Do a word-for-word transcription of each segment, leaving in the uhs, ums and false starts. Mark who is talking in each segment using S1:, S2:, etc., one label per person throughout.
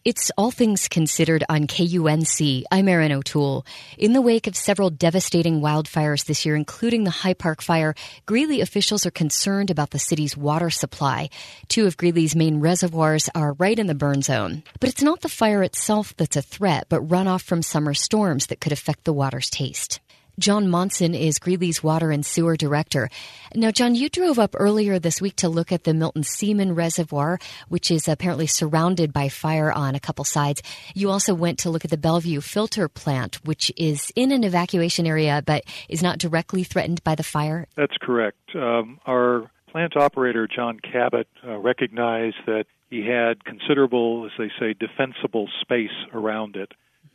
S1: It's All Things Considered on K U N C. I'm Erin O'Toole. In the wake of several devastating wildfires this year, including the High Park fire, Greeley officials are concerned about the city's water supply. Two of Greeley's main reservoirs are right in the burn zone. But it's not the fire itself that's a threat, but runoff from summer storms that could affect the water's taste. John Monson is Greeley's Water and Sewer Director. Now, John, you drove up earlier this week to look at the Milton Seaman Reservoir, which is apparently surrounded by fire on a couple sides. You also went to look at the Bellevue Filter Plant, which is in an evacuation area but is not directly threatened by the fire.
S2: That's correct. Um, our plant operator, John Cabot, uh, recognized that he had considerable, as they say, defensible space around it,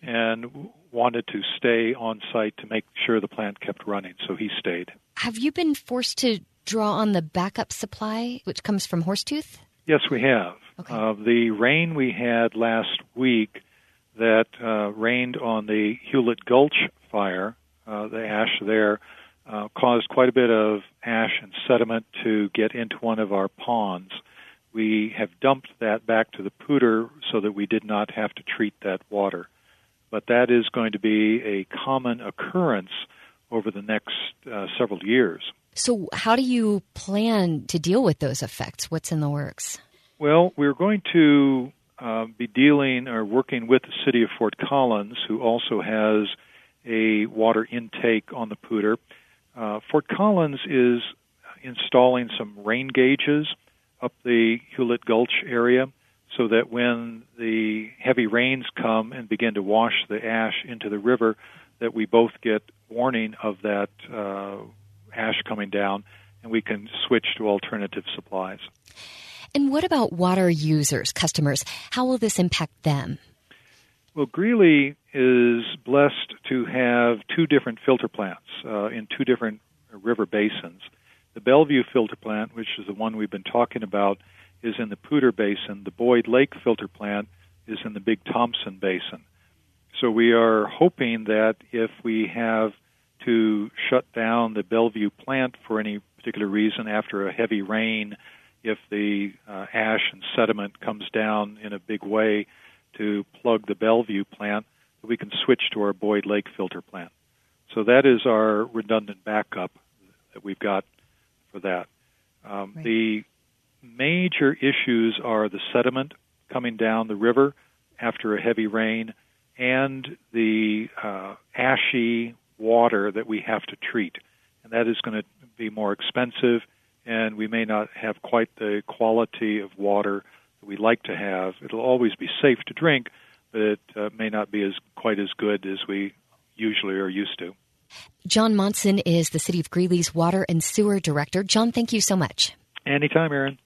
S2: and wanted to stay on site to make sure the plant kept running, so he stayed.
S1: Have you been forced to draw on the backup supply, which comes from Horsetooth?
S2: Yes, we have.
S1: Okay.
S2: Uh, the rain we had last week that uh, rained on the Hewlett Gulch fire, uh, the ash there, uh, caused quite a bit of ash and sediment to get into one of our ponds. We have dumped that back to the Poudre so that we did not have to treat that water. But that is going to be a common occurrence over the next uh, several years.
S1: So how do you plan to deal with those effects? What's in the works?
S2: Well, we're going to uh, be dealing or working with the city of Fort Collins, who also has a water intake on the Poudre. Uh, Fort Collins is installing some rain gauges up the Hewlett Gulch area, so that when the heavy rains come and begin to wash the ash into the river, that we both get warning of that uh, ash coming down, and we can switch to alternative supplies.
S1: And what about water users, customers? How will this impact them?
S2: Well, Greeley is blessed to have two different filter plants uh, in two different river basins. The Bellevue filter plant, which is the one we've been talking about, is in the Poudre Basin. The Boyd Lake filter plant is in the Big Thompson Basin. So we are hoping that if we have to shut down the Bellevue plant for any particular reason after a heavy rain, if the uh, ash and sediment comes down in a big way to plug the Bellevue plant, we can switch to our Boyd Lake filter plant. So that is our redundant backup that we've got for that. Um,
S1: right.
S2: The major issues are the sediment coming down the river after a heavy rain and the uh, ashy water that we have to treat. And that is going to be more expensive, and we may not have quite the quality of water that we like to have. It'll always be safe to drink, but it uh, may not be as quite as good as we usually are used to.
S1: John Monson is the City of Greeley's Water and Sewer Director. John, thank you so much.
S2: Anytime, Erin.